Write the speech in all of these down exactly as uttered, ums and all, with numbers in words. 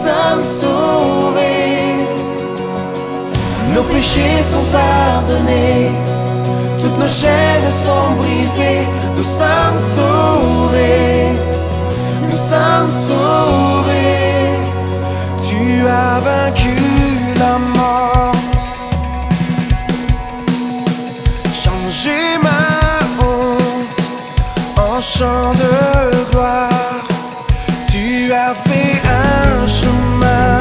sommes sauvés. Nos péchés sont pardonnés, toutes nos chaînes sont brisées. Nous sommes sauvés, nous sommes sauvés. Tu as vaincu la mort, changé ma honte en chant de gloire. Tu as fait un chemin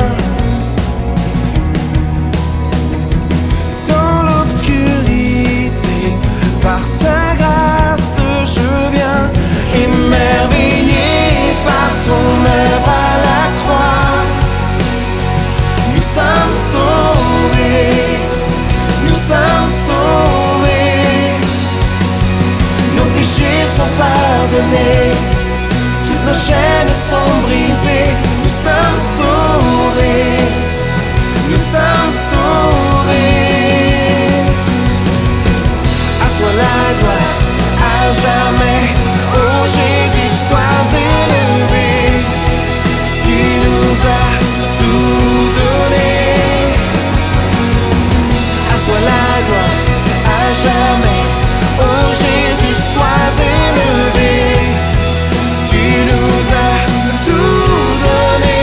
dans l'obscurité. Par ta grâce je viens, émerveillé par ton œuvre à la croix. Nous sommes sauvés, nous sommes sauvés. Nos péchés sont pardonnés, toutes nos chaînes sont brisées. Nous sommes sauvés, nous sommes sauvés. À toi la gloire, à jamais. Oh Jésus, sois élevé. Tu nous as tout donné. À toi la gloire, à jamais. Oh Jésus, sois élevé. Tu nous as tout donné.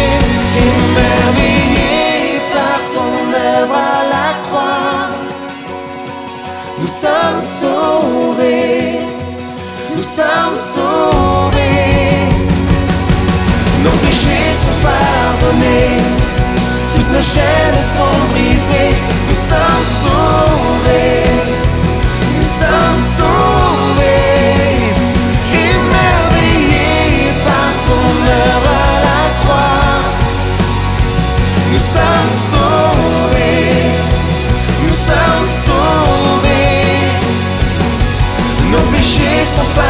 Émerveillé par ton œuvre à la croix. Nous sommes sauvés, nous sommes sauvés. Nos péchés sont pardonnés, toutes nos chaînes sont brisées. Nous sommes sauvés, nous sommes sauvés. Émerveillés par ton œuvre à la croix. Nous sommes sauvés, nous sommes sauvés. Nos péchés sont pardonnés,